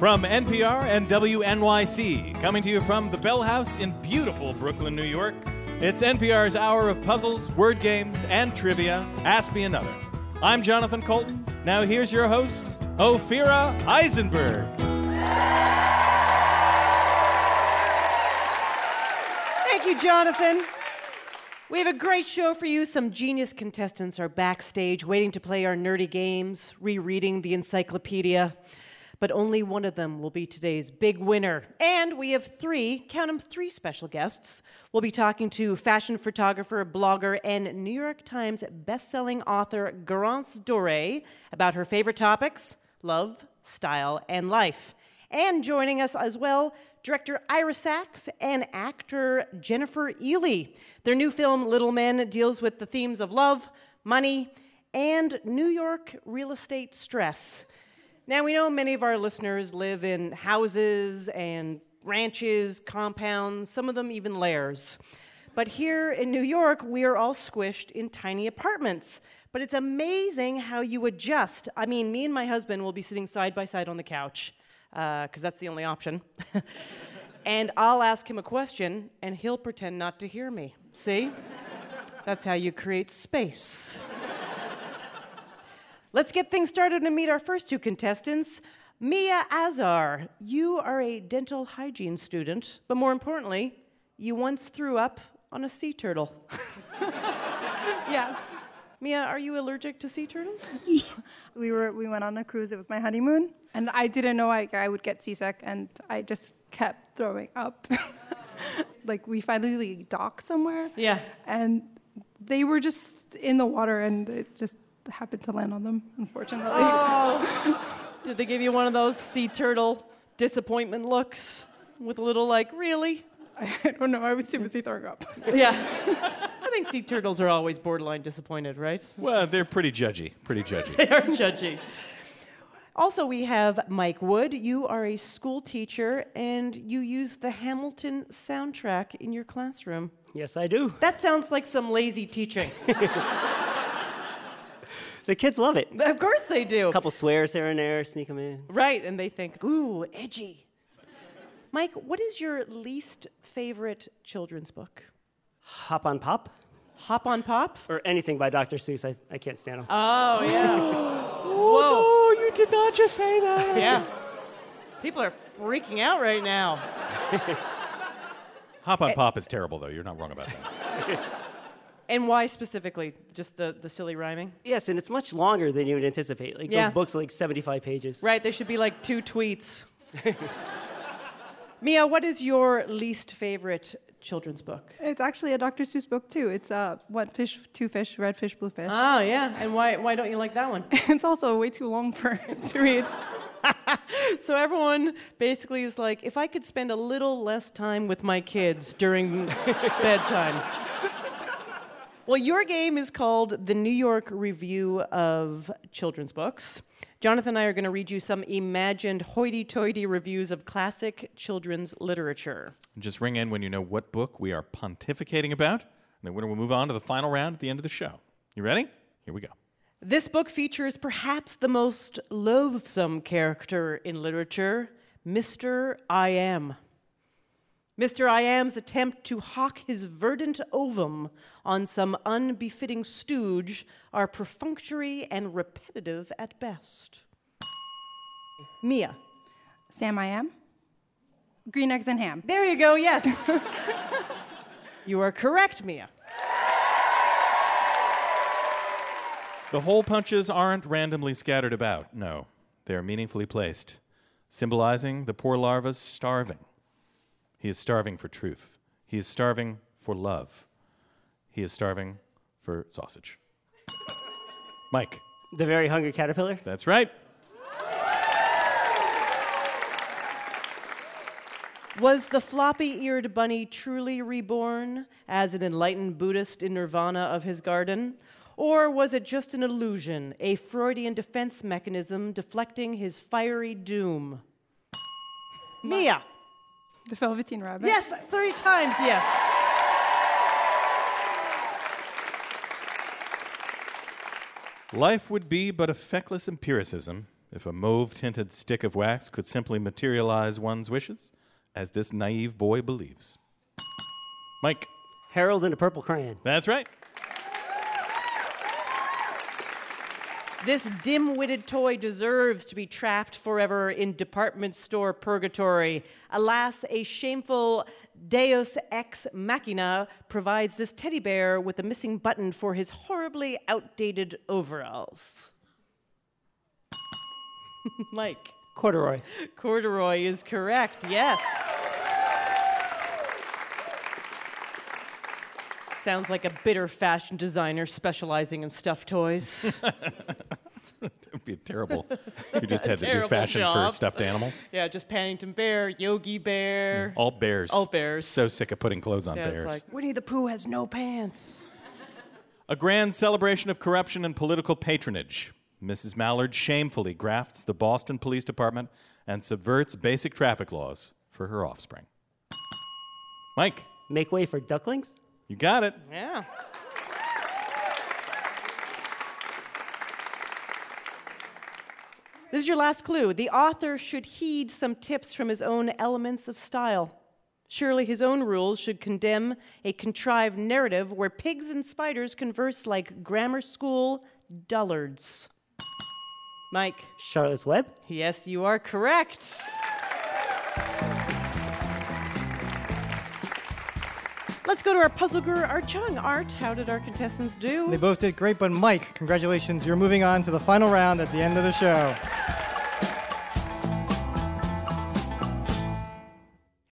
From NPR and WNYC, coming to you from the Bell House in beautiful Brooklyn, New York, it's NPR's hour of puzzles, word games, and trivia. Ask Me Another. I'm Jonathan Colton. Now here's your host, Ophira Eisenberg. Thank you, Jonathan. We have a great show for you. Some genius contestants are backstage waiting to play our nerdy games, rereading the encyclopedia. But only one of them will be today's big winner. And we have three special guests. We'll be talking to fashion photographer, blogger, and New York Times bestselling author Garance Doré about her favorite topics, love, style, and life. And joining us as well, director Ira Sachs and actor Jennifer Ehle. Their new film, Little Men, deals with the themes of love, money, and New York real estate stress. Now, we know many of our listeners live in houses and ranches, compounds, some of them even lairs. But here in New York, we are all squished in tiny apartments. But it's amazing how you adjust. I mean, me and my husband will be sitting side by side on the couch, because that's the only option. And I'll ask him a question, and he'll pretend not to hear me. See? That's how you create space. Let's get things started and meet our first two contestants. Mia Azar, you are a dental hygiene student, but more importantly, you once threw up on a sea turtle. Yes. Mia, are you allergic to sea turtles? We went on a cruise. It was my honeymoon, and I didn't know I would get seasick, and I just kept throwing up. Like, we finally docked somewhere. Yeah. And they were just in the water, and it just happened to land on them, unfortunately. Oh. Did they give you one of those sea turtle disappointment looks with a little like, really? I don't know. I was too busy throwing up. Yeah. I think sea turtles are always borderline disappointed, right? Well, they're pretty judgy. They are judgy. Also, we have Mike Wood. You are a school teacher, and you use the Hamilton soundtrack in your classroom. Yes, I do. That sounds like some lazy teaching. The kids love it. Of course they do. A couple swears here and there, sneak them in. Right, and they think, ooh, edgy. Mike, what is your least favorite children's book? Hop on Pop? Hop on Pop? Or anything by Dr. Seuss. I can't stand them. Oh, yeah. Whoa, no, you did not just say that. Yeah. People are freaking out right now. Hop on Pop is terrible, though. You're not wrong about that. And why specifically? Just the silly rhyming? Yes, and it's much longer than you would anticipate. Like, Yeah. those books are like 75 pages. Right, they should be like 2 tweets. Mia, what is your least favorite children's book? It's actually a Dr. Seuss book, too. It's One Fish, Two Fish, Red Fish, Blue Fish. Oh, yeah. And why don't you like that one? It's also way too long to read. So everyone basically is like, if I could spend a little less time with my kids during bedtime. Well, your game is called the New York Review of Children's Books. Jonathan and I are going to read you some imagined hoity-toity reviews of classic children's literature. Just ring in when you know what book we are pontificating about, and then we'll move on to the final round at the end of the show. You ready? Here we go. This book features perhaps the most loathsome character in literature, Mr. I Am. Mr. I Am's attempt to hawk his verdant ovum on some unbefitting stooge are perfunctory and repetitive at best. Mia. Sam I Am. Green Eggs and Ham. There you go, yes. You are correct, Mia. The hole punches aren't randomly scattered about. No, they're meaningfully placed, symbolizing the poor larva's starving. He is starving for truth. He is starving for love. He is starving for sausage. Mike. The Very Hungry Caterpillar? That's right. Was the floppy-eared bunny truly reborn as an enlightened Buddhist in nirvana of his garden? Or was it just an illusion, a Freudian defense mechanism deflecting his fiery doom? Mia. The Velveteen Rabbit. Yes, 3 times, yes. Life would be but a feckless empiricism if a mauve-tinted stick of wax could simply materialize one's wishes, as this naive boy believes. Mike. Harold and a purple crayon. That's right. This dim-witted toy deserves to be trapped forever in department store purgatory. Alas, a shameful deus ex machina provides this teddy bear with a missing button for his horribly outdated overalls. Mike. Corduroy. Corduroy is correct, yes. Sounds like a bitter fashion designer specializing in stuffed toys. That would be terrible. You just had to do fashion job. for stuffed animals. Yeah, just Paddington Bear, Yogi Bear. All bears. All bears. So sick of putting clothes on Yeah, bears. it's like, Winnie the Pooh has no pants. A grand celebration of corruption and political patronage. Mrs. Mallard shamefully grafts the Boston Police Department and subverts basic traffic laws for her offspring. Mike. Make way for ducklings? You got it. Yeah. This is your last clue. The author should heed some tips from his own elements of style. Surely his own rules should condemn a contrived narrative where pigs and spiders converse like grammar school dullards. Mike. Charlotte's Web? Yes, you are correct. Let's go to our puzzle guru, Art Chung. Art, how did our contestants do? They both did great, but Mike, congratulations. You're moving on to the final round at the end of the show.